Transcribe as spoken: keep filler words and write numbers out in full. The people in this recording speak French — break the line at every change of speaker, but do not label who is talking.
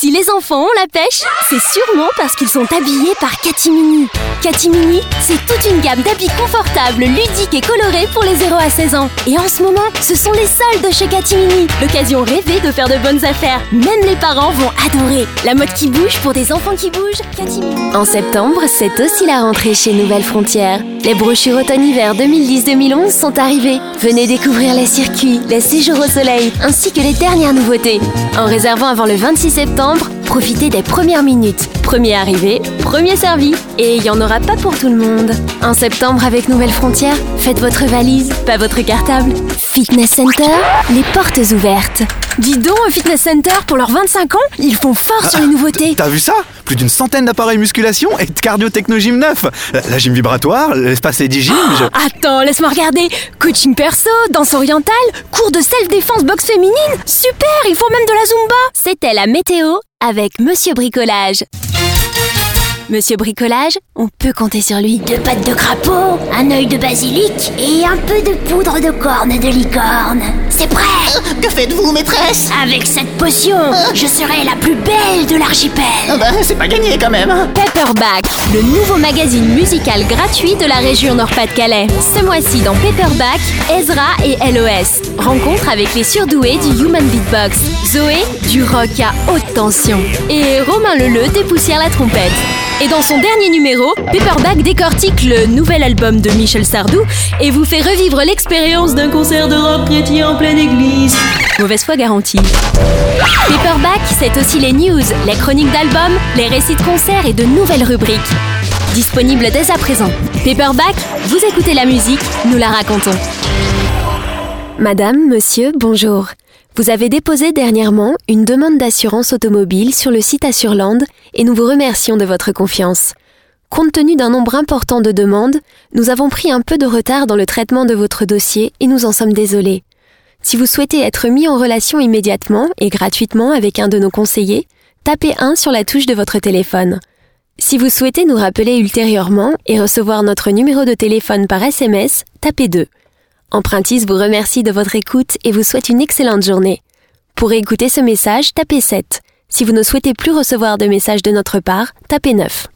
Si les enfants ont la pêche, c'est sûrement parce qu'ils sont habillés par Catimini. Catimini, c'est toute une gamme d'habits confortables, ludiques et colorés pour les zéro à seize ans. Et en ce moment, ce sont les soldes chez Catimini. L'occasion rêvée de faire de bonnes affaires. Même les parents vont adorer. La mode qui bouge pour des enfants qui bougent, Catimini. En septembre, c'est aussi la rentrée chez Nouvelles Frontières. Les brochures automne-hiver deux mille dix deux mille onze sont arrivées. Venez découvrir les circuits, les séjours au soleil, ainsi que les dernières nouveautés. En réservant avant le vingt-six septembre, profitez des premières minutes. Premier arrivé, premier servi. Et il n'y en aura pas pour tout le monde. En septembre, avec Nouvelles Frontières, faites votre valise, pas votre cartable. Fitness Center, les portes ouvertes. Dis donc, un Fitness Center, pour leurs vingt-cinq ans, ils font fort ah, sur les nouveautés.
T'as vu ça? Plus d'une centaine d'appareils musculation et de cardio-techno-gym neuf. La gym vibratoire, l'espace Lady Gym.
Oh, je... Attends, laisse-moi regarder. Coaching perso, danse orientale, cours de self-défense boxe féminine. Super, ils font même de la Zumba. C'était la météo avec Monsieur Bricolage. Monsieur Bricolage, on peut compter sur lui.
Deux pattes de crapaud, un œil de basilic et un peu de poudre de corne de licorne. C'est prêt?
euh, Que faites-vous, maîtresse?
Avec cette potion, euh... je serai la plus belle de l'archipel.
euh, Bah, c'est pas gagné quand même.
Paperback, le nouveau magazine musical gratuit de la région Nord-Pas-de-Calais. Ce mois-ci dans Paperback, Ezra et L O S. Rencontre avec les surdoués du Human Beatbox. Zoé, du rock à haute tension. Et Romain Leleu dépoussière la trompette. Et dans son dernier numéro, Paperback décortique le nouvel album de Michel Sardou et vous fait revivre l'expérience d'un concert de rock chrétien en pleine église. Mauvaise foi garantie. Paperback, c'est aussi les news, les chroniques d'albums, les récits de concerts et de nouvelles rubriques. Disponible dès à présent. Paperback, vous écoutez la musique, nous la racontons. Madame, monsieur, bonjour. Vous avez déposé dernièrement une demande d'assurance automobile sur le site Assureland et nous vous remercions de votre confiance. Compte tenu d'un nombre important de demandes, nous avons pris un peu de retard dans le traitement de votre dossier et nous en sommes désolés. Si vous souhaitez être mis en relation immédiatement et gratuitement avec un de nos conseillers, tapez un sur la touche de votre téléphone. Si vous souhaitez nous rappeler ultérieurement et recevoir notre numéro de téléphone par S M S, tapez deux. Empruntis vous remercie de votre écoute et vous souhaite une excellente journée. Pour écouter ce message, tapez sept. Si vous ne souhaitez plus recevoir de messages de notre part, tapez neuf.